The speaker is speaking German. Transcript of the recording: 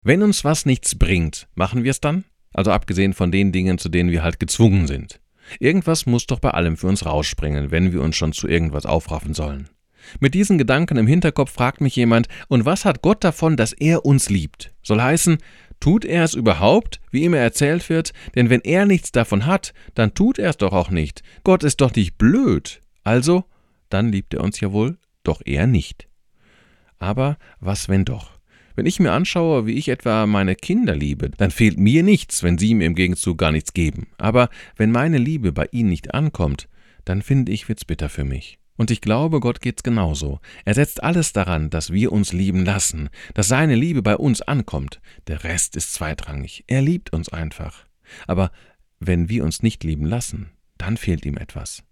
Wenn uns was nichts bringt, machen wir es dann? Also abgesehen von den Dingen, zu denen wir halt gezwungen sind. Irgendwas muss doch bei allem für uns rausspringen, wenn wir uns schon zu irgendwas aufraffen sollen. Mit diesen Gedanken im Hinterkopf fragt mich jemand, und was hat Gott davon, dass er uns liebt? Soll heißen, tut er es überhaupt, wie ihm erzählt wird? Denn wenn er nichts davon hat, dann tut er es doch auch nicht. Gott ist doch nicht blöd. Also, dann liebt er uns ja wohl doch eher nicht. Aber was wenn doch? Wenn ich mir anschaue, wie ich etwa meine Kinder liebe, dann fehlt mir nichts, wenn sie mir im Gegenzug gar nichts geben. Aber wenn meine Liebe bei ihnen nicht ankommt, dann finde ich, wird's bitter für mich. Und ich glaube, Gott geht's genauso. Er setzt alles daran, dass wir uns lieben lassen, dass seine Liebe bei uns ankommt. Der Rest ist zweitrangig. Er liebt uns einfach. Aber wenn wir uns nicht lieben lassen, dann fehlt ihm etwas.